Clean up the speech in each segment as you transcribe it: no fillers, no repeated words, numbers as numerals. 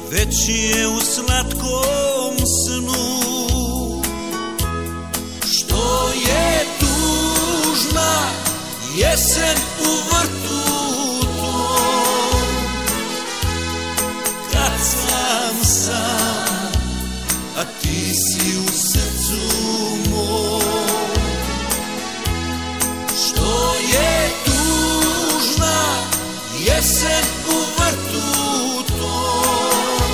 već je u slatkom snu. Što je tužna jesen u vrtu tom, kad sam sam, a ti si u srcu mom. Što je tužna jesen u vrtu tom,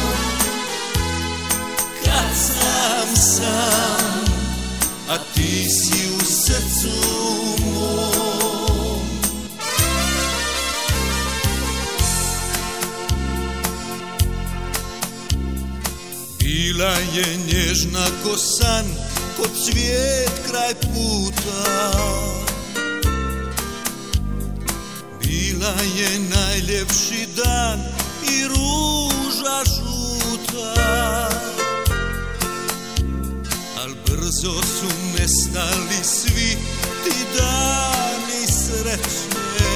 kad sam sam, a ti si u srcu mom. Bila je nježna ko san, ko cvijet kraj puta. Bila je najljepši dan i ruža žuta. Al brzo su nestali svi ti dani sreće.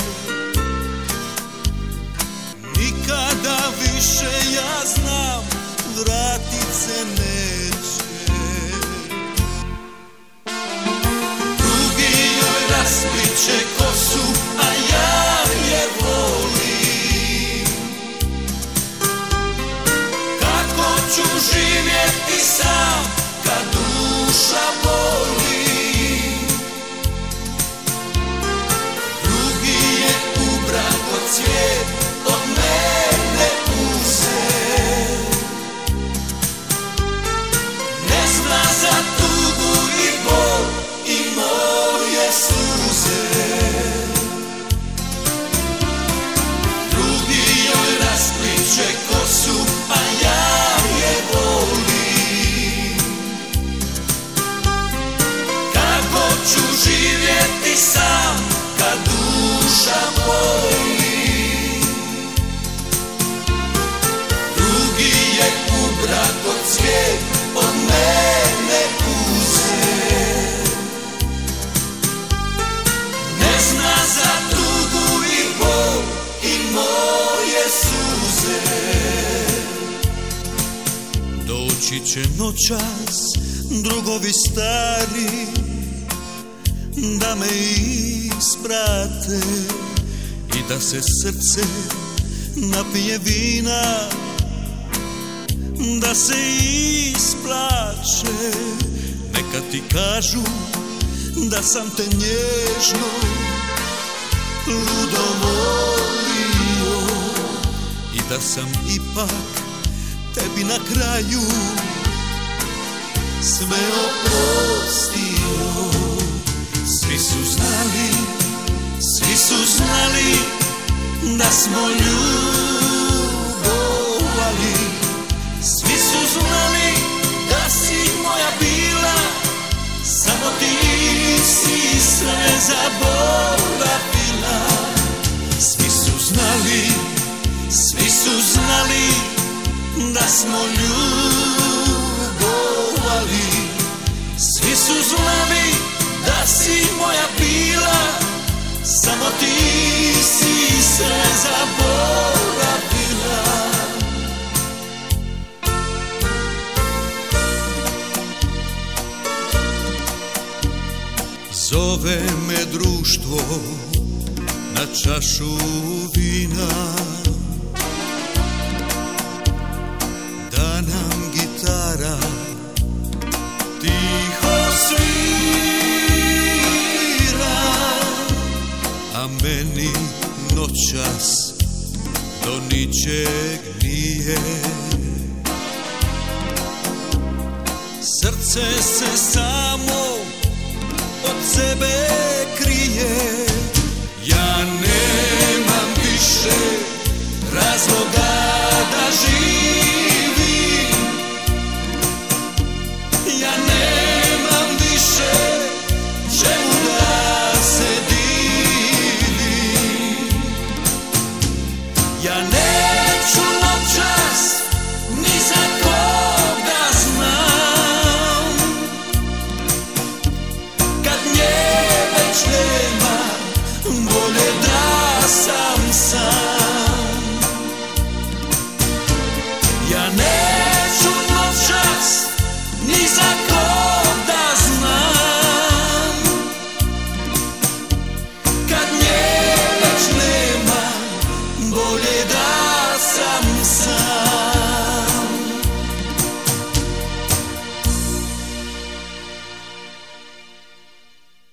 Nikada više, ja znam, vratit se neće. Drugi joj raspliće kosu, a ja je volim. Kako ću živjeti sam kad duša boli? Drugi je ubrao cvijet od mene uzet. Ne zna za tugu i bol i moje suze. Drugi joj raspliće kosu, a ja je volim. Kako ću živjeti sam kad duša boli? Drugi je ubrao cvijet od mene uzet. Ne zna za tugu i bol i moje suze. Doći će noćas drugovi stari da me isprate i da se srce napije vina, da se isplače. Neka ti kažu da sam te nježno ludo volio i da sam ipak tebi na kraju sve oprostio. Svi su znali da smo ljubovali. Svi su znali da si moja bila, samo ti si sve zaboravila. Svi su znali da smo ljubovali. Svi su znali da si moja bila, samo ti si sve zaboravila. Zove me društvo na čašu vina, da nam gitara tiho svira, a meni noćas do ničeg nije. Srce se samo od sebe krije. Ja nemam više razloga da živim. Ja nemam više čemu da se divim. Ja